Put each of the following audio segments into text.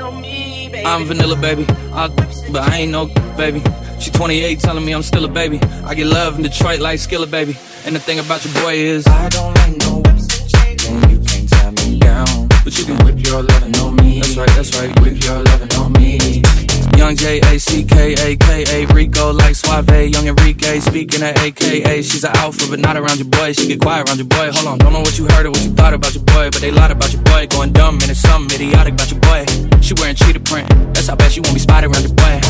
I'm vanilla, baby. But I ain't no baby. She 28, telling me I'm still a baby. I get love in Detroit like Skillet, baby. And the thing about your boy is I don't like no whips, and you can't tie me down. But you can whip your lovin' on me. That's right, whip your lovin' on me. Young J-A-C-K-A-K-A Rico like Suave, young Enrique speaking at AKA. She's an alpha but not around your boy. She get quiet around your boy. Hold on, don't know what you heard or what you thought about your boy, but they lied about your boy. Going dumb and it's something idiotic about your boy. She wearing cheetah print, that's how bad she won't be spotted around your boy.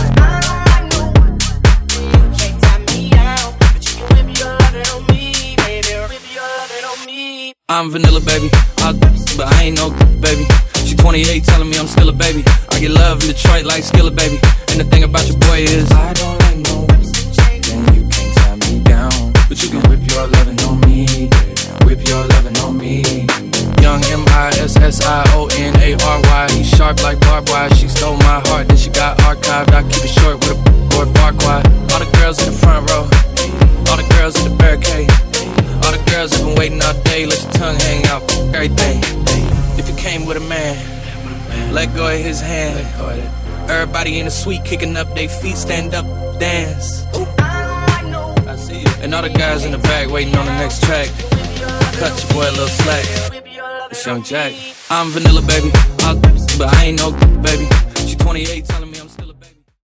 I'm vanilla, baby, but I ain't no baby. She 28, telling me I'm still a baby. I get love in Detroit like Skillet, baby. And the thing about your boy is I don't like no whips, and you can't tie me down. But you can whip your lovin' on me, whip your lovin' on me. Young M-I-S-S-I-O-N-A-R-Y. He's sharp like barbed wire. She stole my heart, then she got archived. I keep it short with a boy Farquaad. All the girls in the front row, all the girls in the barricade. All the girls have been waiting all day, let your tongue hang out, everything. If you came with a man, let go of his hand. Everybody in the suite kicking up their feet, stand up, dance. I see you. And all the guys in the back waiting on the next track. Cut your boy a little slack. It's Young Jack. I'm vanilla, baby, but I ain't no baby. She 28, telling me